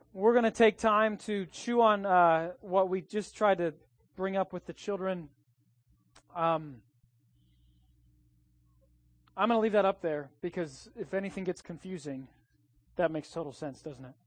We're going to take time to chew on what we just tried to bring up with the children. I'm going to leave that up there because if anything gets confusing, that makes total sense, doesn't it?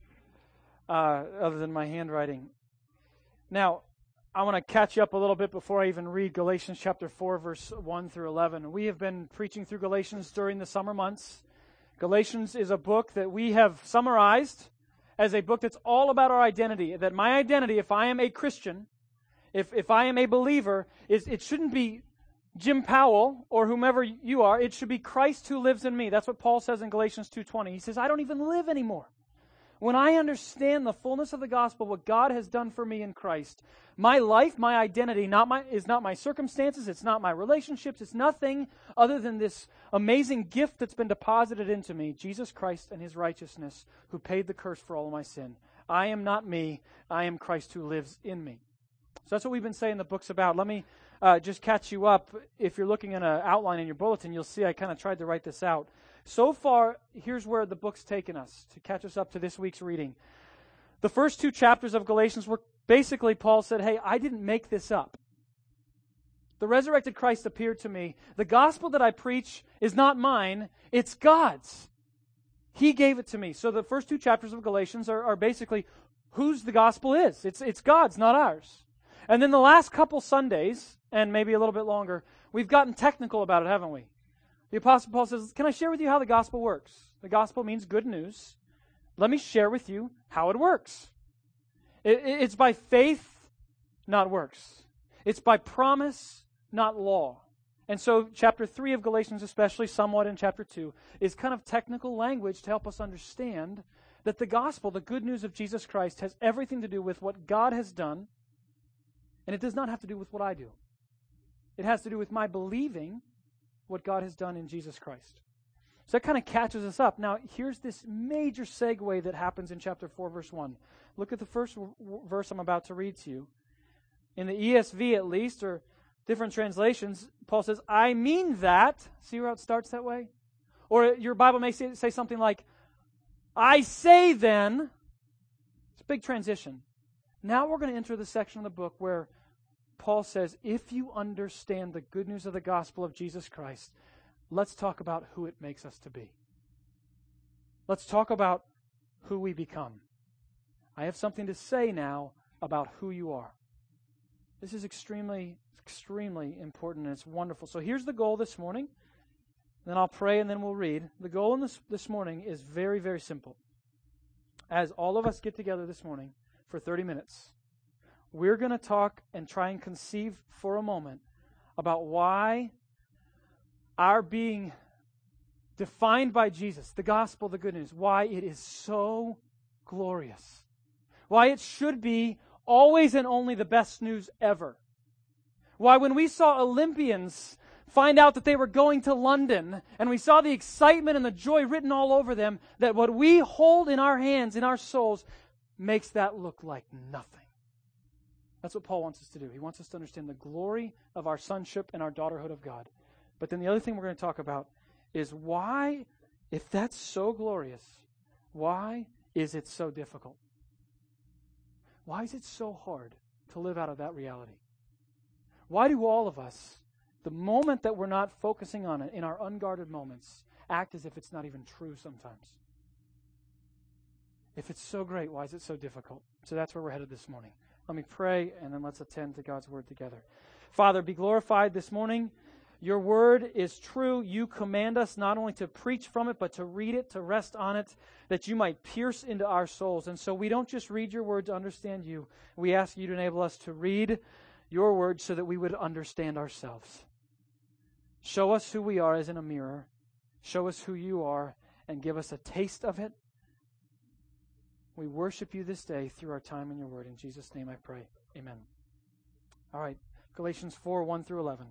Other than my handwriting. Now, I want to catch you up a little bit before I even read Galatians chapter 4, verse 1 through 11. We have been preaching through Galatians during the summer months. Galatians is a book that we have summarized as a book that's all about our identity. That my identity, if I am a Christian, if I am a believer, it shouldn't be Jim Powell or whomever you are. It should be Christ who lives in me. That's what Paul says in Galatians 2:20. He says, I don't even live anymore. When I understand the fullness of the gospel, what God has done for me in Christ, my life, my identity, is not my circumstances, it's not my relationships, it's nothing other than this amazing gift that's been deposited into me, Jesus Christ and His righteousness, who paid the curse for all of my sin. I am not me, I am Christ who lives in me. So that's what we've been saying the book's about. Let me just catch you up. If you're looking at an outline in your bulletin, you'll see I kind of tried to write this out. So far, here's where the book's taken us to catch us up to this week's reading. The first two chapters of Galatians were basically Paul said, hey, I didn't make this up. The resurrected Christ appeared to me. The gospel that I preach is not mine, it's God's. He gave it to me. So the first two chapters of Galatians are basically whose the gospel is. It's God's, not ours. And then the last couple Sundays, and maybe a little bit longer, we've gotten technical about it, haven't we? The Apostle Paul says, can I share with you how the gospel works? The gospel means good news. Let me share with you how it works. It's by faith, not works. It's by promise, not law. And so chapter 3 of Galatians, especially somewhat in chapter 2, is kind of technical language to help us understand that the gospel, the good news of Jesus Christ, has everything to do with what God has done, and it does not have to do with what I do. It has to do with my believing what God has done in Jesus Christ. So that kind of catches us up. Now, here's this major segue that happens in chapter 4, verse 1. Look at the first verse I'm about to read to you. In the ESV, at least, or different translations, Paul says, I mean that. See how it starts that way? Or your Bible may say something like, I say then. It's a big transition. Now we're going to enter the section of the book where Paul says, if you understand the good news of the gospel of Jesus Christ, let's talk about who it makes us to be. Let's talk about who we become. I have something to say now about who you are. This is extremely, extremely important, and it's wonderful. So here's the goal this morning. Then I'll pray, and then we'll read. The goal in this morning is very, very simple. As all of us get together this morning for 30 minutes, we're going to talk and try and conceive for a moment about why our being defined by Jesus, the gospel, the good news, why it is so glorious. Why it should be always and only the best news ever. Why when we saw Olympians find out that they were going to London, and we saw the excitement and the joy written all over them, that what we hold in our hands, in our souls, makes that look like nothing. That's what Paul wants us to do. He wants us to understand the glory of our sonship and our daughterhood of God. But then the other thing we're going to talk about is why, if that's so glorious, why is it so difficult? Why is it so hard to live out of that reality? Why do all of us, the moment that we're not focusing on it, in our unguarded moments, act as if it's not even true sometimes? If it's so great, why is it so difficult? So that's where we're headed this morning. Let me pray, and then let's attend to God's word together. Father, be glorified this morning. Your word is true. You command us not only to preach from it, but to read it, to rest on it, that you might pierce into our souls. And so we don't just read your word to understand you. We ask you to enable us to read your word so that we would understand ourselves. Show us who we are as in a mirror. Show us who you are, and give us a taste of it. We worship you this day through our time in your word. In Jesus' name I pray. Amen. All right, Galatians 4, 1 through 11.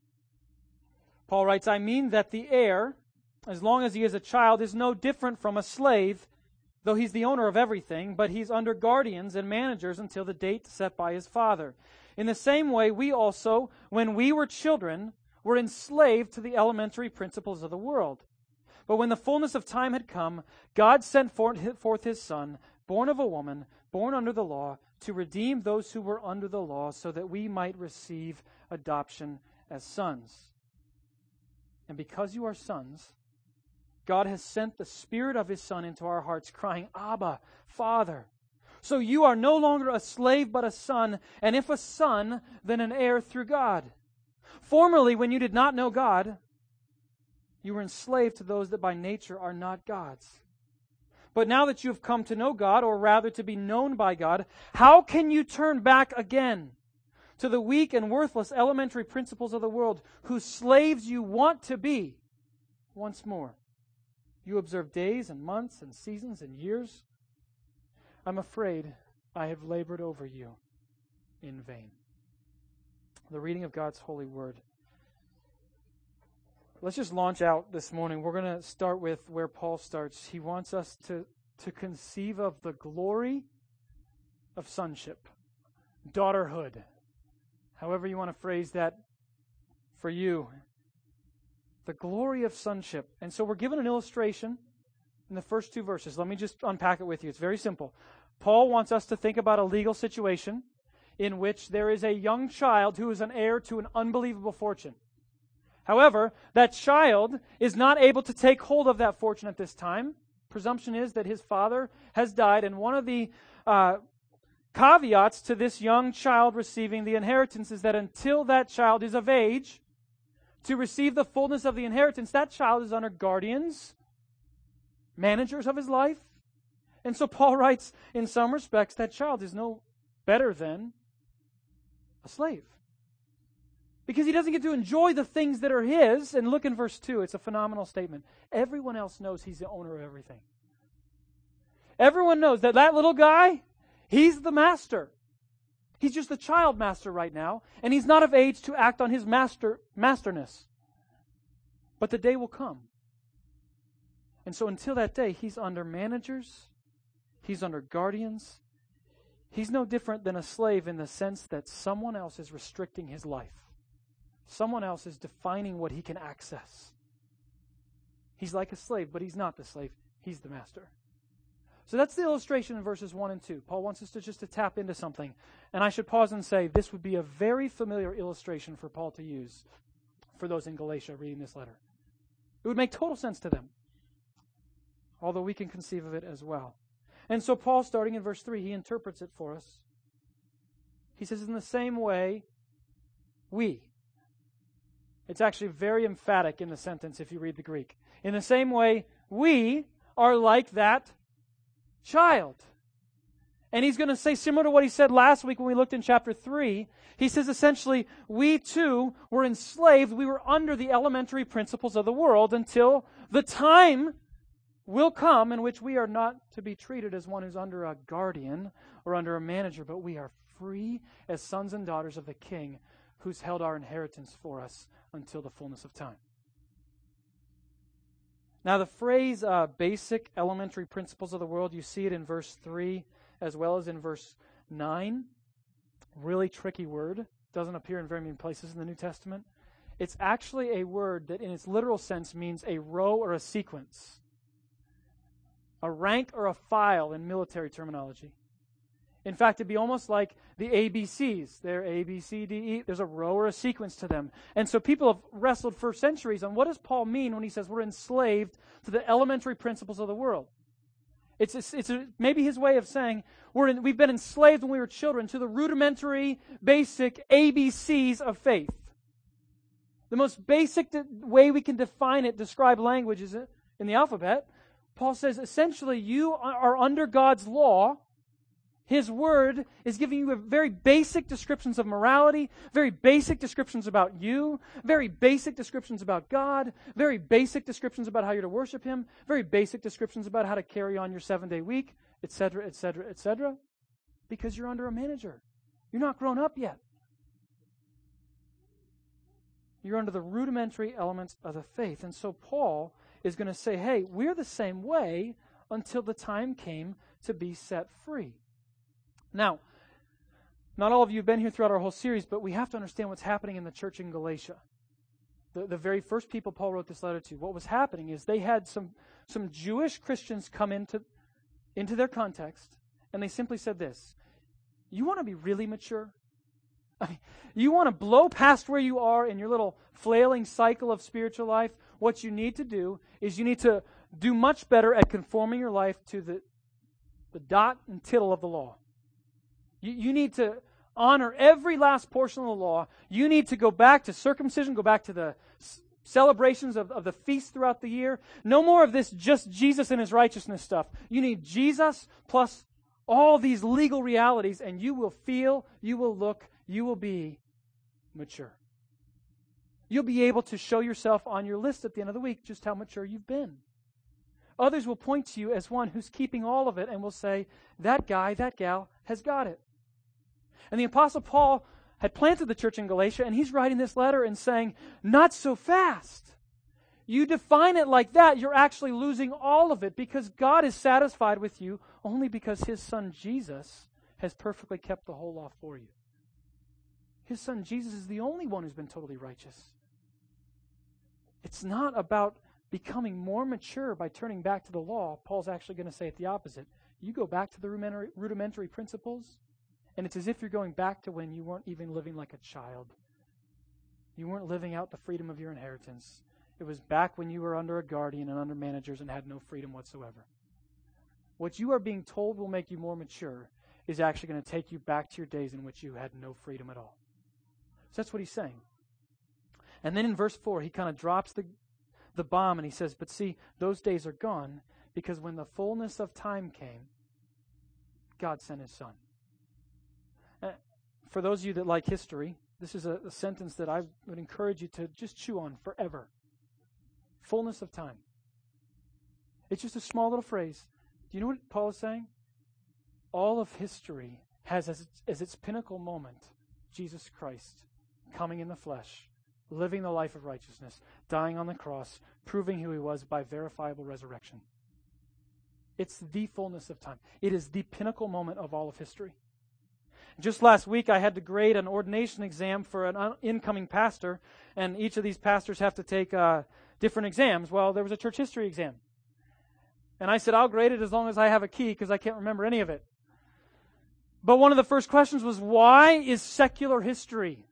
Paul writes, I mean that the heir, as long as he is a child, is no different from a slave, though he's the owner of everything, but he's under guardians and managers until the date set by his father. In the same way, we also, when we were children, were enslaved to the elementary principles of the world. But when the fullness of time had come, God sent forth his Son, born of a woman, born under the law, to redeem those who were under the law, so that we might receive adoption as sons. And because you are sons, God has sent the Spirit of His Son into our hearts, crying, Abba, Father. So you are no longer a slave, but a son, and if a son, then an heir through God. Formerly, when you did not know God, you were enslaved to those that by nature are not God's. But now that you have come to know God, or rather to be known by God, how can you turn back again to the weak and worthless elementary principles of the world, whose slaves you want to be once more? You observe days and months and seasons and years. I'm afraid I have labored over you in vain. The reading of God's holy word. Let's just launch out this morning. We're going to start with where Paul starts. He wants us to conceive of the glory of sonship, daughterhood, however you want to phrase that for you. The glory of sonship. And so we're given an illustration in the first two verses. Let me just unpack it with you. It's very simple. Paul wants us to think about a legal situation in which there is a young child who is an heir to an unbelievable fortune. However, that child is not able to take hold of that fortune at this time. Presumption is that his father has died, and one of the caveats to this young child receiving the inheritance is that until that child is of age to receive the fullness of the inheritance, that child is under guardians, managers of his life. And so Paul writes, in some respects, that child is no better than a slave, because he doesn't get to enjoy the things that are his. And look in verse 2. It's a phenomenal statement. Everyone else knows he's the owner of everything. Everyone knows that little guy, he's the master. He's just the child master right now, and he's not of age to act on his masterness. But the day will come. And so until that day, he's under managers, he's under guardians. He's no different than a slave in the sense that someone else is restricting his life. Someone else is defining what he can access. He's like a slave, but he's not the slave. He's the master. So that's the illustration in verses 1 and 2. Paul wants us to tap into something. And I should pause and say, this would be a very familiar illustration for Paul to use for those in Galatia reading this letter. It would make total sense to them, although we can conceive of it as well. And so Paul, starting in verse 3, he interprets it for us. He says, in the same way, we. It's actually very emphatic in the sentence if you read the Greek. In the same way, we are like that child. And he's going to say, similar to what he said last week when we looked in chapter 3, he says essentially, we too were enslaved. We were under the elementary principles of the world until the time will come in which we are not to be treated as one who's under a guardian or under a manager, but we are free as sons and daughters of the King who's held our inheritance for us until the fullness of time. Now the phrase basic elementary principles of the world, you see it in verse 3 as well as in verse 9. Really tricky word. Doesn't appear in very many places in the New Testament. It's actually a word that in its literal sense means a row or a sequence. A rank or a file in military terminology. In fact, it'd be almost like the ABCs. They're A, B, C, D, E. There's a row or a sequence to them. And so people have wrestled for centuries on what does Paul mean when he says we're enslaved to the elementary principles of the world. It's maybe his way of saying we've been enslaved when we were children to the rudimentary, basic ABCs of faith. The most basic way we can define it, describe language, is in the alphabet. Paul says, essentially, you are under God's law. His word is giving you very basic descriptions of morality, very basic descriptions about you, very basic descriptions about God, very basic descriptions about how you're to worship Him, very basic descriptions about how to carry on your 7-day week, etc., etc., etc., because you're under a manager. You're not grown up yet. You're under the rudimentary elements of the faith. And so Paul is going to say, hey, we're the same way until the time came to be set free. Now, not all of you have been here throughout our whole series, but we have to understand what's happening in the church in Galatia. The very first people Paul wrote this letter to, what was happening is they had some Jewish Christians come into into their context, and they simply said this: you want to be really mature? You want to blow past where you are in your little flailing cycle of spiritual life? What you need to do is you need to do much better at conforming your life to the dot and tittle of the law. You need to honor every last portion of the law. You need to go back to circumcision, go back to the celebrations of the feast throughout the year. No more of this just Jesus and His righteousness stuff. You need Jesus plus all these legal realities, and you will feel, you will look, you will be mature. You'll be able to show yourself on your list at the end of the week just how mature you've been. Others will point to you as one who's keeping all of it and will say, that guy, that gal has got it. And the Apostle Paul had planted the church in Galatia, and he's writing this letter and saying, not so fast. You define it like that, you're actually losing all of it, because God is satisfied with you only because His Son Jesus has perfectly kept the whole law for you. His Son Jesus is the only one who's been totally righteous. It's not about becoming more mature by turning back to the law. Paul's actually going to say it the opposite. You go back to the rudimentary principles, and it's as if you're going back to when you weren't even living like a child. You weren't living out the freedom of your inheritance. It was back when you were under a guardian and under managers and had no freedom whatsoever. What you are being told will make you more mature is actually going to take you back to your days in which you had no freedom at all. So that's what he's saying. And then in verse 4, he kind of drops the bomb and he says, but see, those days are gone because when the fullness of time came, God sent His Son. For those of you that like history, this is a sentence that I would encourage you to just chew on forever. Fullness of time. It's just a small little phrase. Do you know what Paul is saying? All of history has as its pinnacle moment Jesus Christ coming in the flesh, living the life of righteousness, dying on the cross, proving who He was by verifiable resurrection. It's the fullness of time. It is the pinnacle moment of all of history. Just last week, I had to grade an ordination exam for an incoming pastor, and each of these pastors have to take different exams. Well, there was a church history exam. And I said, I'll grade it as long as I have a key, because I can't remember any of it. But one of the first questions was, why is secular history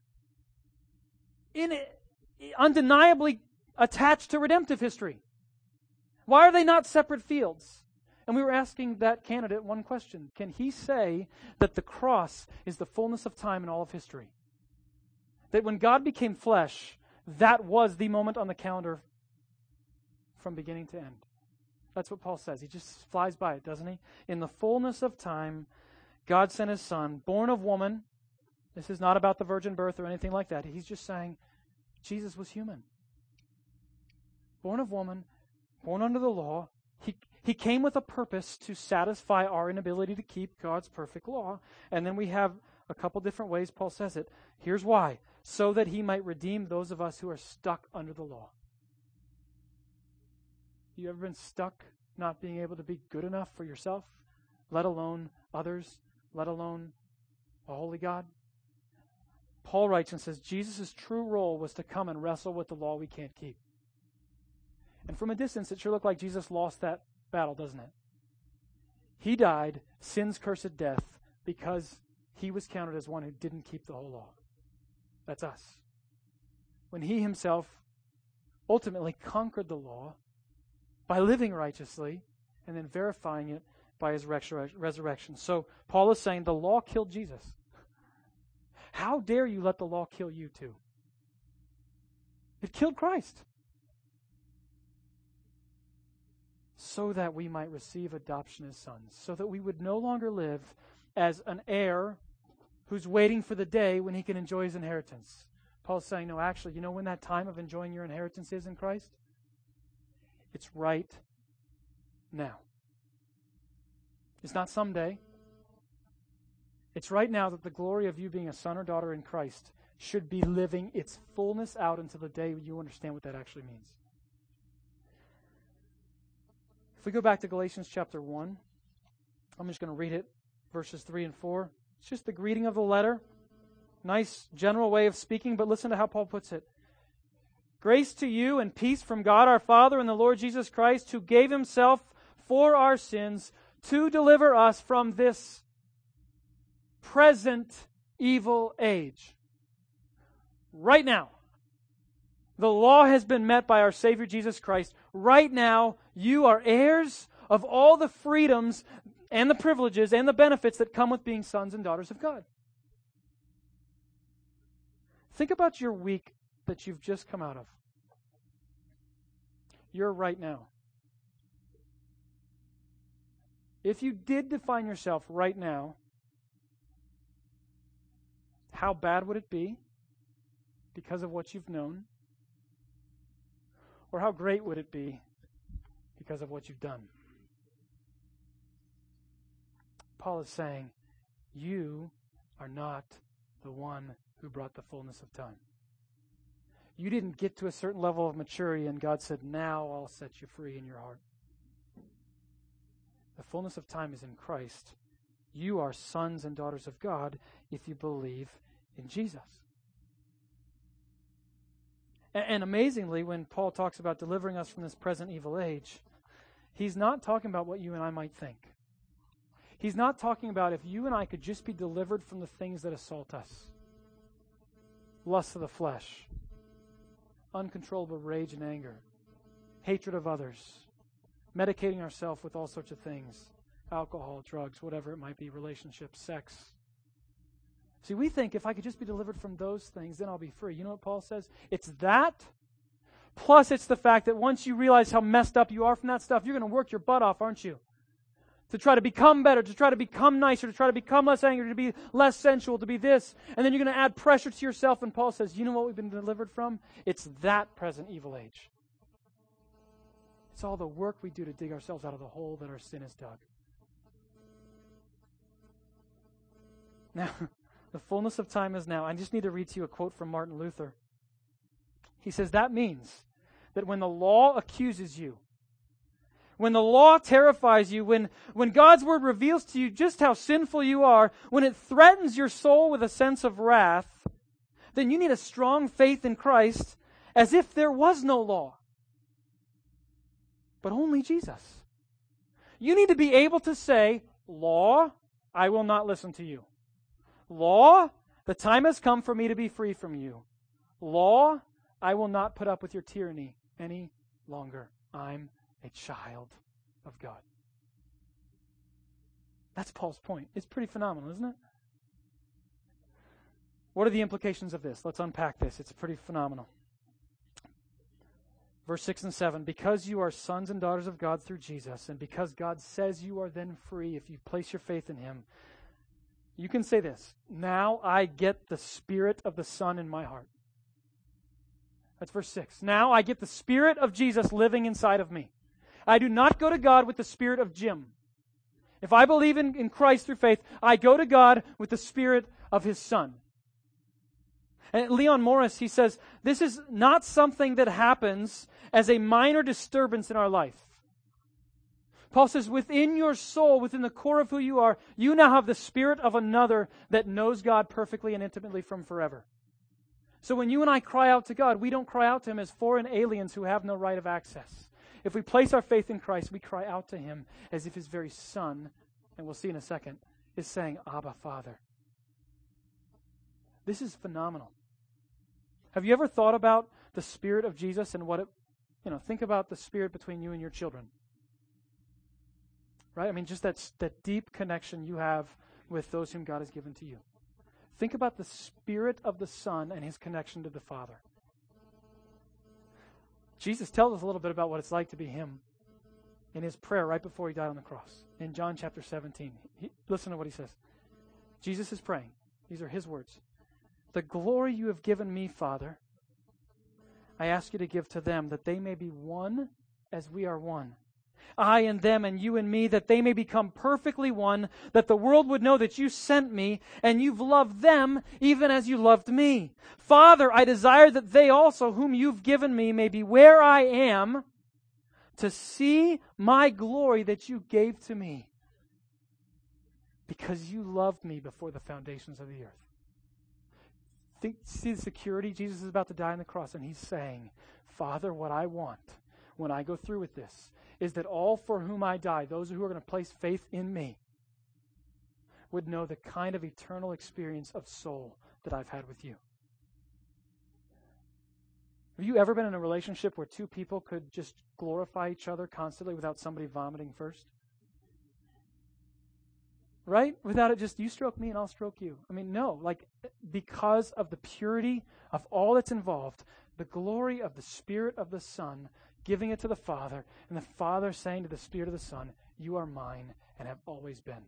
undeniably attached to redemptive history? Why are they not separate fields? And we were asking that candidate one question. Can he say that the cross is the fullness of time in all of history? That when God became flesh, that was the moment on the calendar from beginning to end. That's what Paul says. He just flies by it, doesn't he? In the fullness of time, God sent His Son, born of woman. This is not about the virgin birth or anything like that. He's just saying Jesus was human. Born of woman, born under the law. He came with a purpose to satisfy our inability to keep God's perfect law. And then we have a couple different ways Paul says it. Here's why. So that He might redeem those of us who are stuck under the law. You ever been stuck not being able to be good enough for yourself, let alone others, let alone a holy God? Paul writes and says Jesus' true role was to come and wrestle with the law we can't keep. And from a distance, it sure looked like Jesus lost that battle, doesn't it? He died sin's cursed death because He was counted as one who didn't keep the whole law. That's us. When He Himself ultimately conquered the law by living righteously and then verifying it by His resurrection. So Paul is saying the law killed Jesus. How dare you let the law kill you too? It killed Christ. So that we might receive adoption as sons. So that we would no longer live as an heir who's waiting for the day when he can enjoy his inheritance. Paul's saying, no, actually, you know when that time of enjoying your inheritance is in Christ? It's right now. It's not someday. It's right now that the glory of you being a son or daughter in Christ should be living its fullness out until the day you understand what that actually means. If we go back to Galatians chapter 1, I'm just going to read it, verses 3 and 4. It's just the greeting of the letter. Nice general way of speaking, but listen to how Paul puts it. Grace to you and peace from God our Father and the Lord Jesus Christ, who gave Himself for our sins to deliver us from this present evil age. Right now. The law has been met by our Savior Jesus Christ. Right now, you are heirs of all the freedoms and the privileges and the benefits that come with being sons and daughters of God. Think about your week that you've just come out of. You're right now. If you did define yourself right now, how bad would it be because of what you've known? Or how great would it be because of what you've done? Paul is saying, you are not the one who brought the fullness of time. You didn't get to a certain level of maturity and God said, now I'll set you free in your heart. The fullness of time is in Christ. You are sons and daughters of God if you believe in Jesus. And amazingly, when Paul talks about delivering us from this present evil age, he's not talking about what you and I might think. He's not talking about if you and I could just be delivered from the things that assault us. Lust of the flesh, uncontrollable rage and anger, hatred of others, medicating ourselves with all sorts of things, alcohol, drugs, whatever it might be, relationships, sex. See, we think if I could just be delivered from those things, then I'll be free. You know what Paul says? It's that, plus it's the fact that once you realize how messed up you are from that stuff, you're going to work your butt off, aren't you? To try to become better, to try to become nicer, to try to become less angry, to be less sensual, to be this. And then you're going to add pressure to yourself. And Paul says, you know what we've been delivered from? It's that present evil age. It's all the work we do to dig ourselves out of the hole that our sin has dug. Now, the fullness of time is now. I just need to read to you a quote from Martin Luther. He says, that means that when the law accuses you, when the law terrifies you, when God's word reveals to you just how sinful you are, when it threatens your soul with a sense of wrath, then you need a strong faith in Christ as if there was no law, but only Jesus. You need to be able to say, law, I will not listen to you. Law, the time has come for me to be free from you. Law, I will not put up with your tyranny any longer. I'm a child of God. That's Paul's point. It's pretty phenomenal, isn't it? What are the implications of this? Let's unpack this. It's pretty phenomenal. Verse 6 and 7, because you are sons and daughters of God through Jesus, and because God says you are then free if you place your faith in Him, you can say this, now I get the Spirit of the Son in my heart. That's verse 6. Now I get the Spirit of Jesus living inside of me. I do not go to God with the spirit of Jim. If I believe in Christ through faith, I go to God with the Spirit of His Son. And Leon Morris, he says, this is not something that happens as a minor disturbance in our life. Paul says, within your soul, within the core of who you are, you now have the spirit of another that knows God perfectly and intimately from forever. So when you and I cry out to God, we don't cry out to Him as foreign aliens who have no right of access. If we place our faith in Christ, we cry out to Him as if His very Son, and we'll see in a second, is saying, Abba, Father. This is phenomenal. Have you ever thought about the Spirit of Jesus and what it, think about the Spirit between you and your children? Right? I mean, just that deep connection you have with those whom God has given to you. Think about the Spirit of the Son and His connection to the Father. Jesus tells us a little bit about what it's like to be Him in His prayer right before He died on the cross. In John chapter 17. Listen to what He says. Jesus is praying. These are His words. The glory you have given me, Father, I ask you to give to them, that they may be one as we are one. I and them and you and me, that they may become perfectly one, that the world would know that you sent me and you've loved them even as you loved me. Father, I desire that they also, whom you've given me, may be where I am, to see my glory that you gave to me, because you loved me before the foundations of the earth. See the security? Jesus is about to die on the cross, and He's saying, Father, what I want, when I go through with this is that all for whom I die, those who are going to place faith in me, would know the kind of eternal experience of soul that I've had with you. Have you ever been in a relationship where two people could just glorify each other constantly without somebody vomiting first? Right? Without it just, you stroke me and I'll stroke you. I mean, no. Like, because of the purity of all that's involved, the glory of the Spirit of the Son giving it to the Father, and the Father saying to the Spirit of the Son, you are mine and have always been.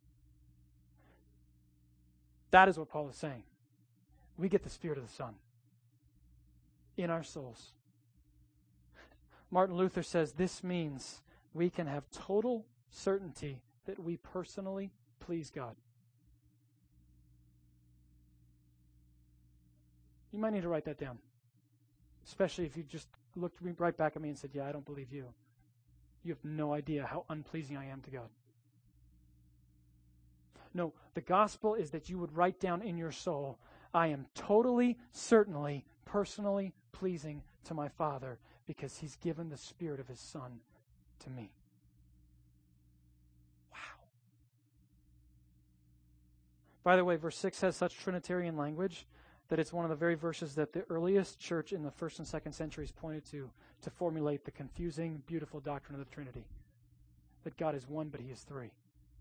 That is what Paul is saying. We get the Spirit of the Son in our souls. Martin Luther says this means we can have total certainty that we personally please God. You might need to write that down, especially if you just looked right back at me and said, yeah, I don't believe you. You have no idea how unpleasing I am to God. No, the gospel is that you would write down in your soul, I am totally, certainly, personally pleasing to my Father because He's given the Spirit of His Son to me. Wow. By the way, verse 6 has such Trinitarian language that it's one of the very verses that the earliest church in the 1st and 2nd centuries pointed to formulate the confusing, beautiful doctrine of the Trinity. That God is one, but He is three.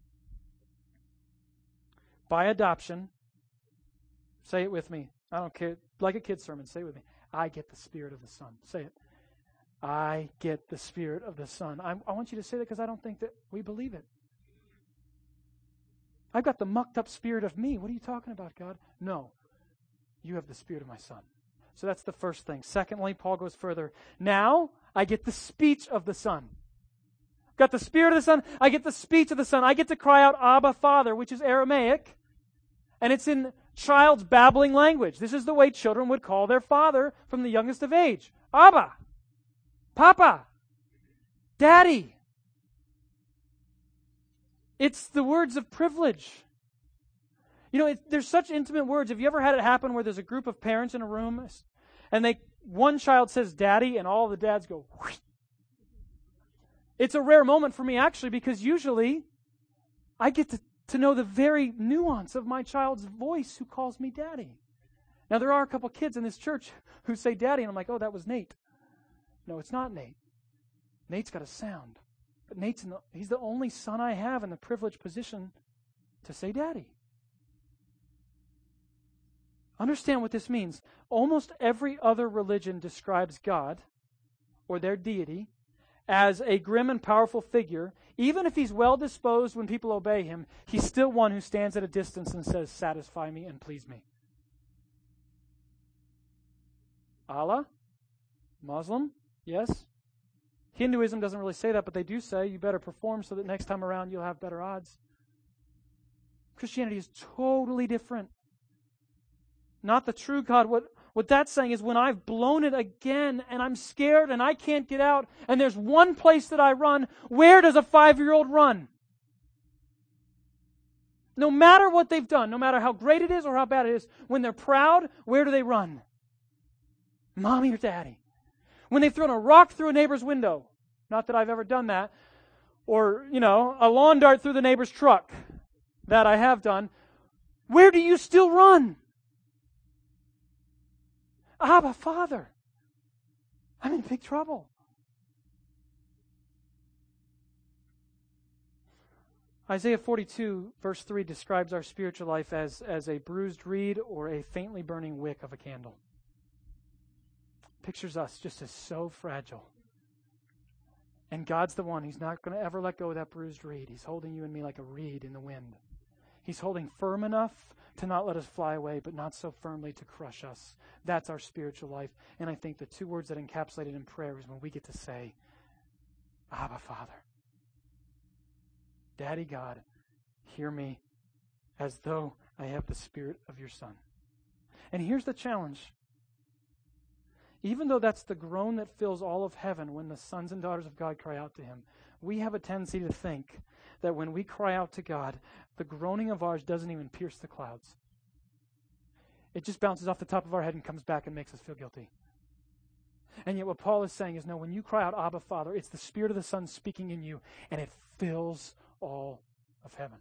By adoption, say it with me. I don't care. Like a kid's sermon, say it with me. I get the Spirit of the Son. Say it. I get the Spirit of the Son. I want you to say that because I don't think that we believe it. I've got the mucked up spirit of me. What are you talking about, God? No. You have the Spirit of my Son. So that's the first thing. Secondly, Paul goes further. Now, I get the speech of the Son. Got the Spirit of the Son. I get the speech of the Son. I get to cry out, Abba, Father, which is Aramaic. And it's in child's babbling language. This is the way children would call their father from the youngest of age. Abba, Papa, Daddy. It's the words of privilege. You know, there's such intimate words. Have you ever had it happen where there's a group of parents in a room and one child says Daddy and all the dads go, whoosh. It's a rare moment for me actually because usually I get to know the very nuance of my child's voice who calls me Daddy. Now, there are a couple kids in this church who say Daddy, and I'm like, oh, that was Nate. No, it's not Nate. Nate's got a sound. But he's the only son I have in the privileged position to say Daddy. Understand what this means. Almost every other religion describes God or their deity as a grim and powerful figure. Even if He's well disposed when people obey Him, He's still one who stands at a distance and says, satisfy me and please me. Allah? Muslim? Yes. Hinduism doesn't really say that, but they do say you better perform so that next time around you'll have better odds. Christianity is totally different. Not the true God. What that's saying is when I've blown it again and I'm scared and I can't get out and there's one place that I run, where does a 5-year-old run? No matter what they've done, no matter how great it is or how bad it is, when they're proud, where do they run? Mommy or Daddy? When they've thrown a rock through a neighbor's window, not that I've ever done that, or, a lawn dart through the neighbor's truck, that I have done, where do you still run? Abba, Father, I'm in big trouble. Isaiah 42, verse 3 describes our spiritual life as a bruised reed or a faintly burning wick of a candle. Pictures us just as so fragile. And God's the one. He's not going to ever let go of that bruised reed. He's holding you and me like a reed in the wind. He's holding firm enough to not let us fly away, but not so firmly to crush us. That's our spiritual life. And I think the two words that encapsulate it in prayer is when we get to say, Abba, Father. Daddy God, hear me as though I have the Spirit of your Son. And here's the challenge. Even though that's the groan that fills all of heaven when the sons and daughters of God cry out to Him, we have a tendency to think that when we cry out to God, the groaning of ours doesn't even pierce the clouds. It just bounces off the top of our head and comes back and makes us feel guilty. And yet what Paul is saying is, no, when you cry out, Abba, Father, it's the Spirit of the Son speaking in you, and it fills all of heaven.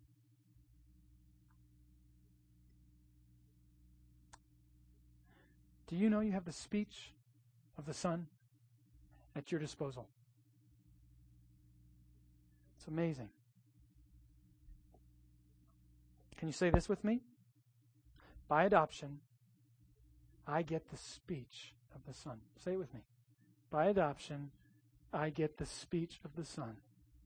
Do you know you have the speech of the Son at your disposal? It's amazing. Can you say this with me? By adoption, I get the speech of the Son. Say it with me. By adoption, I get the speech of the Son.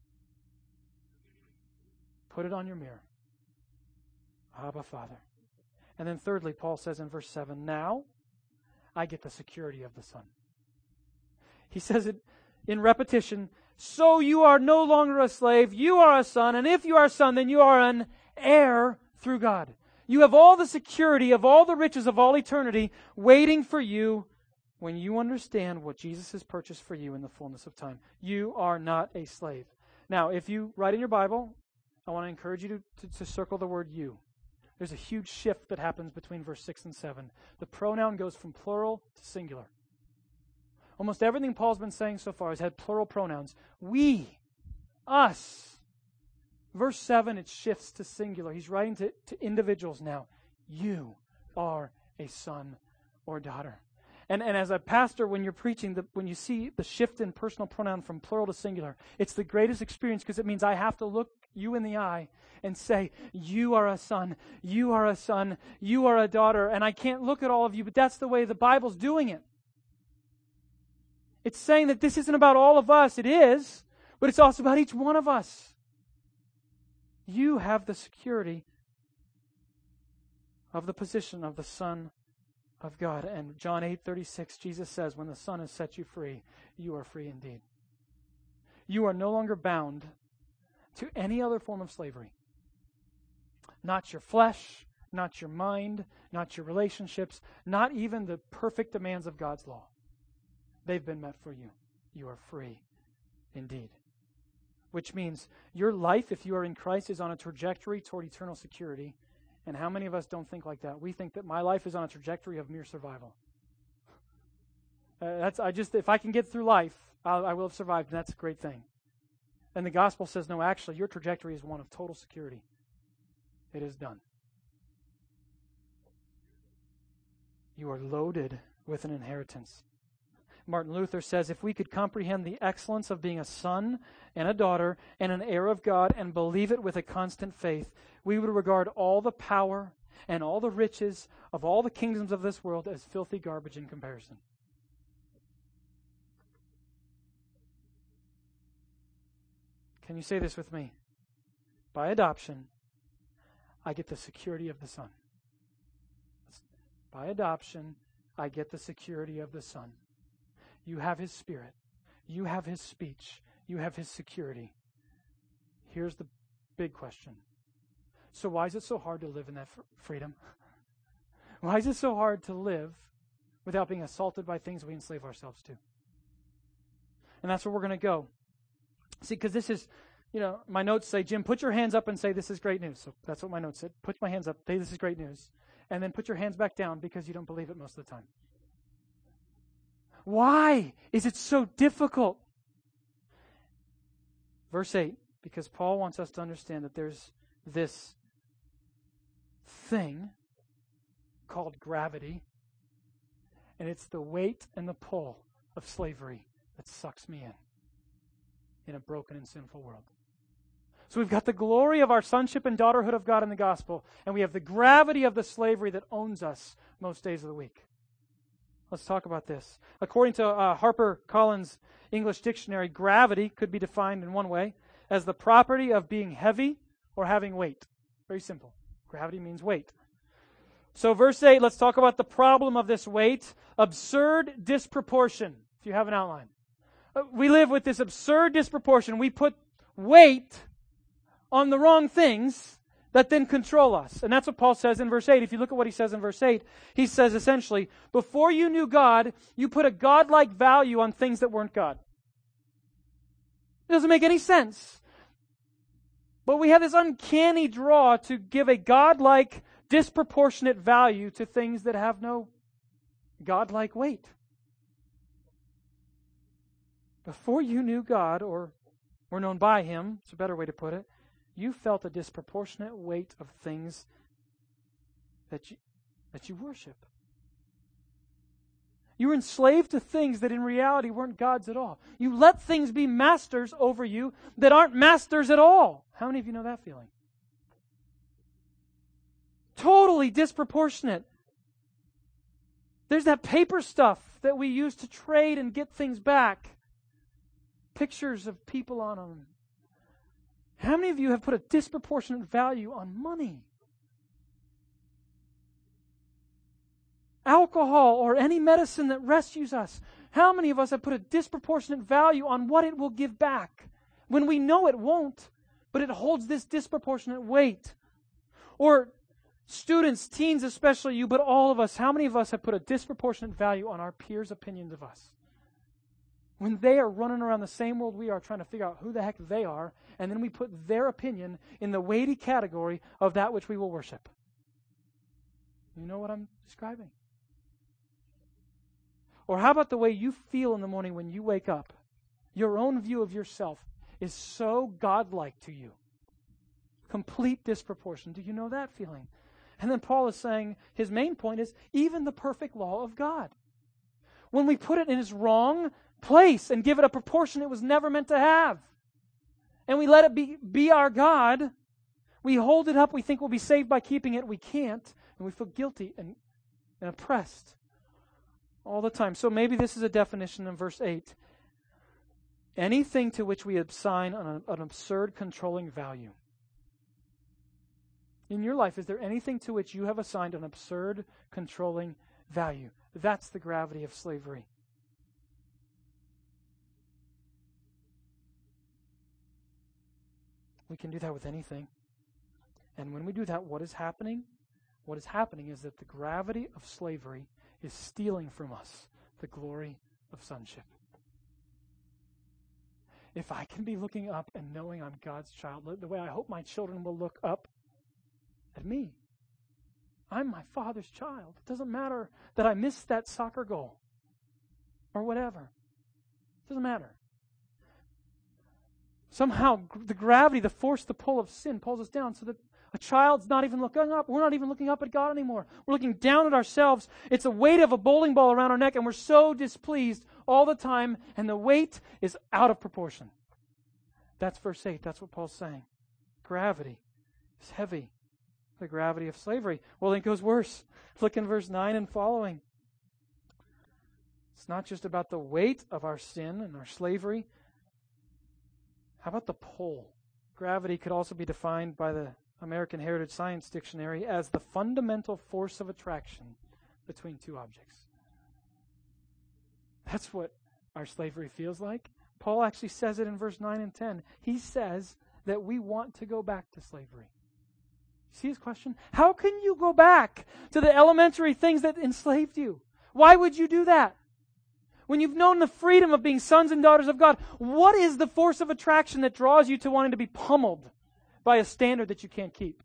Put it on your mirror. Abba, Father. And then thirdly, Paul says in verse 7, now I get the security of the Son. He says it in repetition, so you are no longer a slave, you are a son, and if you are a son, then you are an heir through God. You have all the security of all the riches of all eternity waiting for you when you understand what Jesus has purchased for you in the fullness of time. You are not a slave. Now, if you write in your Bible, I want to encourage you to circle the word you. There's a huge shift that happens between verse 6 and 7. The pronoun goes from plural to singular. Almost everything Paul's been saying so far has had plural pronouns. We, us. Verse 7, it shifts to singular. He's writing to individuals now. You are a son or daughter. And as a pastor, when you're preaching, when you see the shift in personal pronoun from plural to singular, it's the greatest experience because it means I have to look you in the eye and say, you are a son, you are a son, you are a daughter. And I can't look at all of you, but that's the way the Bible's doing it. It's saying that this isn't about all of us. It is, but it's also about each one of us. You have the security of the position of the Son of God. And John 8:36, Jesus says, when the Son has set you free, you are free indeed. You are no longer bound to any other form of slavery. Not your flesh, not your mind, not your relationships, not even the perfect demands of God's law. They've been met for you. You are free indeed. Which means your life, if you are in Christ, is on a trajectory toward eternal security. And how many of us don't think like that? We think that my life is on a trajectory of mere survival. If I can get through life, I will have survived, and that's a great thing. And the gospel says, no, actually, your trajectory is one of total security. It is done. You are loaded with an inheritance. Martin Luther says, if we could comprehend the excellence of being a son and a daughter and an heir of God and believe it with a constant faith, we would regard all the power and all the riches of all the kingdoms of this world as filthy garbage in comparison. Can you say this with me? By adoption, I get the security of the Son. By adoption, I get the security of the Son. You have His Spirit. You have His speech. You have His security. Here's the big question. So why is it so hard to live in that freedom? Why is it so hard to live without being assaulted by things we enslave ourselves to? And that's where we're going to go. See, because this is, my notes say, Jim, put your hands up and say, this is great news. So that's what my notes said. Put my hands up, say, this is great news. And then put your hands back down because you don't believe it most of the time. Why is it so difficult? Verse 8, because Paul wants us to understand that there's this thing called gravity, and it's the weight and the pull of slavery that sucks me in a broken and sinful world. So we've got the glory of our sonship and daughterhood of God in the gospel, and we have the gravity of the slavery that owns us most days of the week. Let's talk about this. According to HarperCollins English Dictionary, gravity could be defined in one way as the property of being heavy or having weight. Very simple. Gravity means weight. So verse 8, let's talk about the problem of this weight. Absurd disproportion, if you have an outline. We live with this absurd disproportion. We put weight on the wrong things that then control us. And that's what Paul says in verse 8. If you look at what he says in verse 8, he says essentially, before you knew God, you put a godlike value on things that weren't God. It doesn't make any sense. But we have this uncanny draw to give a godlike, disproportionate value to things that have no godlike weight. Before you knew God or were known by Him, it's a better way to put it, you felt a disproportionate weight of things that you worship. You were enslaved to things that in reality weren't God's at all. You let things be masters over you that aren't masters at all. How many of you know that feeling? Totally disproportionate. There's that paper stuff that we use to trade and get things back. Pictures of people on them. How many of you have put a disproportionate value on money? Alcohol or any medicine that rescues us. How many of us have put a disproportionate value on what it will give back when we know it won't, but it holds this disproportionate weight? Or students, teens especially you, but all of us, how many of us have put a disproportionate value on our peers' opinions of us? When they are running around the same world we are trying to figure out who the heck they are, and then we put their opinion in the weighty category of that which we will worship. You know what I'm describing? Or how about the way you feel in the morning when you wake up? Your own view of yourself is so godlike to you. Complete disproportion. Do you know that feeling? And then Paul is saying, his main point is, even the perfect law of God. When we put it in its wrong place and give it a proportion it was never meant to have, and we let it be our God, we hold it up, we think we'll be saved by keeping it, we can't, and we feel guilty and oppressed all the time. So maybe this is a definition in verse 8. Anything to which we assign an absurd controlling value. In your life, is there anything to which you have assigned an absurd controlling value? That's the gravity of slavery. We can do that with anything. And when we do that, what is happening? What is happening is that the gravity of slavery is stealing from us the glory of sonship. If I can be looking up and knowing I'm God's child, the way I hope my children will look up at me. I'm my Father's child. It doesn't matter that I missed that soccer goal or whatever. It doesn't matter. Somehow the gravity, the force, the pull of sin pulls us down so that a child's not even looking up. We're not even looking up at God anymore. We're looking down at ourselves. It's a weight of a bowling ball around our neck, and we're so displeased all the time, and the weight is out of proportion. That's verse 8. That's what Paul's saying. Gravity is heavy. The gravity of slavery. Well, it goes worse. Look in verse 9 and following. It's not just about the weight of our sin and our slavery. How about the pull? Gravity could also be defined by the American Heritage Science Dictionary as the fundamental force of attraction between two objects. That's what our slavery feels like. Paul actually says it in verse 9 and 10. He says that we want to go back to slavery. See his question? How can you go back to the elementary things that enslaved you? Why would you do that? When you've known the freedom of being sons and daughters of God, what is the force of attraction that draws you to wanting to be pummeled by a standard that you can't keep?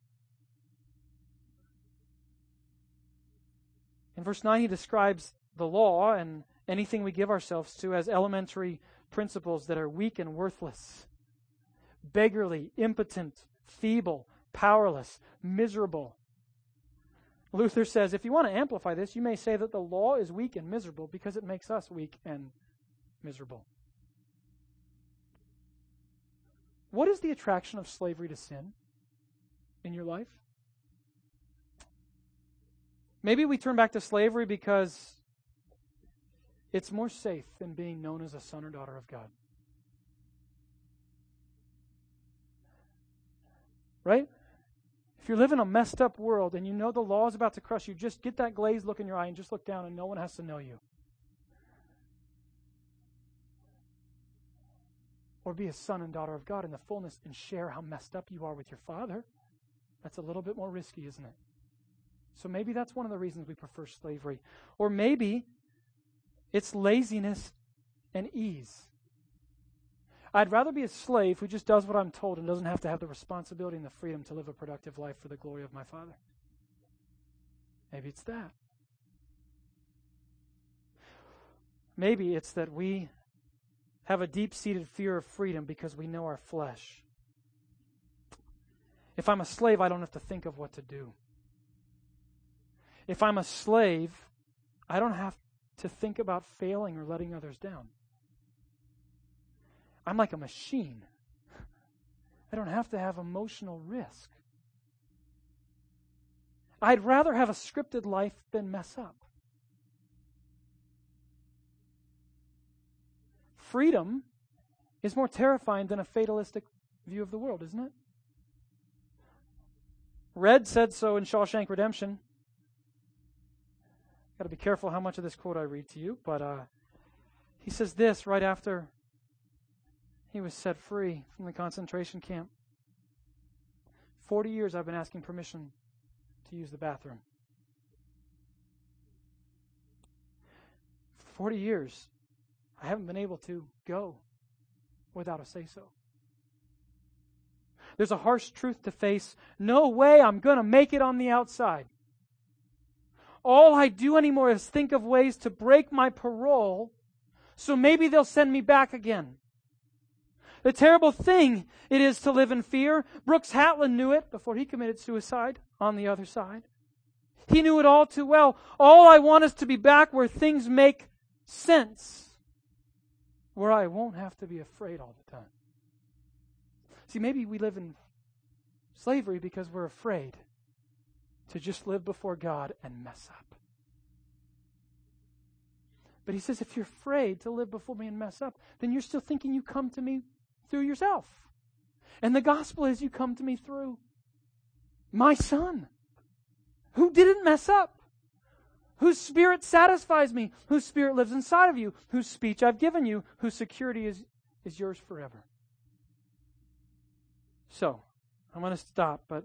In verse 9, he describes the law and anything we give ourselves to as elementary principles that are weak and worthless, beggarly, impotent, feeble, powerless, miserable. Luther says, if you want to amplify this, you may say that the law is weak and miserable because it makes us weak and miserable. What is the attraction of slavery to sin in your life? Maybe we turn back to slavery because it's more safe than being known as a son or daughter of God. Right? If you live in a messed up world and you know the law is about to crush you, just get that glazed look in your eye and just look down and no one has to know you. Or be a son and daughter of God in the fullness and share how messed up you are with your Father. That's a little bit more risky, isn't it? So maybe that's one of the reasons we prefer slavery. Or maybe it's laziness and ease. I'd rather be a slave who just does what I'm told and doesn't have to have the responsibility and the freedom to live a productive life for the glory of my Father. Maybe it's that. Maybe it's that we have a deep-seated fear of freedom because we know our flesh. If I'm a slave, I don't have to think of what to do. If I'm a slave, I don't have to think about failing or letting others down. I'm like a machine. I don't have to have emotional risk. I'd rather have a scripted life than mess up. Freedom is more terrifying than a fatalistic view of the world, isn't it? Red said so in Shawshank Redemption. Got to be careful how much of this quote I read to you, but he says this right after he was set free from the concentration camp. 40 years I've been asking permission to use the bathroom. 40 years I haven't been able to go without a say-so. There's a harsh truth to face. No way I'm going to make it on the outside. All I do anymore is think of ways to break my parole so maybe they'll send me back again. The terrible thing it is to live in fear. Brooks Hatlin knew it before he committed suicide on the other side. He knew it all too well. All I want is to be back where things make sense, where I won't have to be afraid all the time. See, maybe we live in slavery because we're afraid to just live before God and mess up. But he says, if you're afraid to live before me and mess up, then you're still thinking you come to me through yourself. And the gospel is you come to me through my Son, who didn't mess up, whose Spirit satisfies me, whose Spirit lives inside of you, whose speech I've given you, whose security is yours forever. So, I'm going to stop, but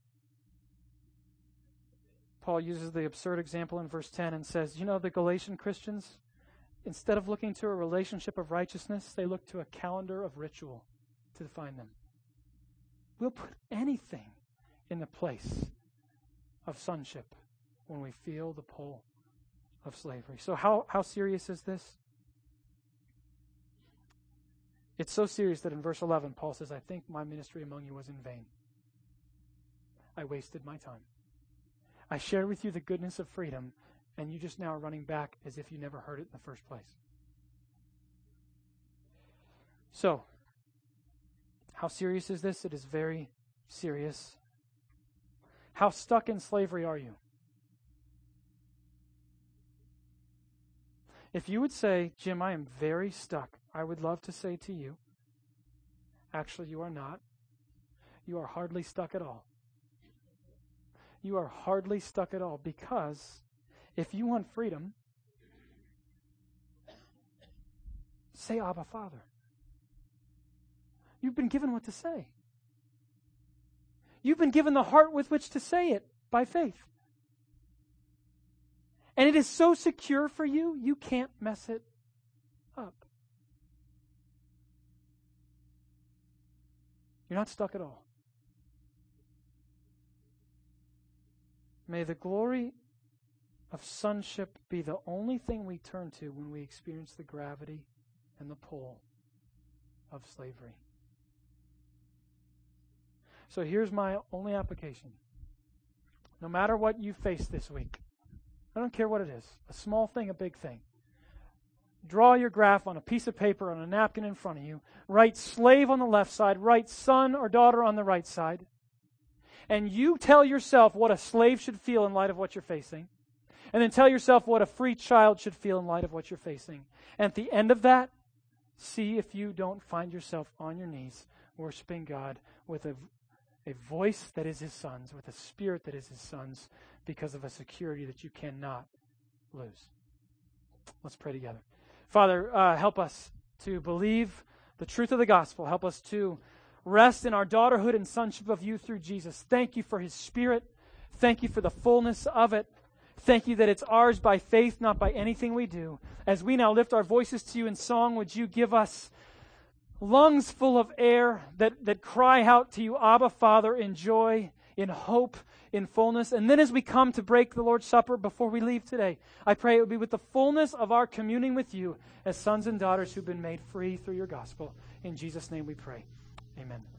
Paul uses the absurd example in verse 10 and says, the Galatian Christians, instead of looking to a relationship of righteousness, they look to a calendar of ritual to define them. We'll put anything in the place of sonship when we feel the pull of slavery. So how serious is this? It's so serious that in verse 11, Paul says, I think my ministry among you was in vain. I wasted my time. I shared with you the goodness of freedom, and you just now are running back as if you never heard it in the first place. So, how serious is this? It is very serious. How stuck in slavery are you? If you would say, Jim, I am very stuck, I would love to say to you, actually, you are not. You are hardly stuck at all. You are hardly stuck at all, because if you want freedom, say Abba, Father. You've been given what to say. You've been given the heart with which to say it by faith. And it is so secure for you, you can't mess it up. You're not stuck at all. May the glory of sonship be the only thing we turn to when we experience the gravity and the pull of slavery. So here's my only application. No matter what you face this week, I don't care what it is, a small thing, a big thing. Draw your graph on a piece of paper, on a napkin in front of you. Write slave on the left side. Write son or daughter on the right side. And you tell yourself what a slave should feel in light of what you're facing. And then tell yourself what a free child should feel in light of what you're facing. And at the end of that, see if you don't find yourself on your knees worshiping God with a voice that is His Son's, with a spirit that is His Son's, because of a security that you cannot lose. Let's pray together. Father, help us to believe the truth of the gospel. Help us to rest in our daughterhood and sonship of you through Jesus. Thank you for His Spirit. Thank you for the fullness of it. Thank you that it's ours by faith, not by anything we do. As we now lift our voices to you in song, would you give us lungs full of air that cry out to you, Abba, Father, in joy, in hope, in fullness. And then as we come to break the Lord's Supper before we leave today, I pray it would be with the fullness of our communing with you as sons and daughters who've been made free through your gospel. In Jesus' name we pray. Amen.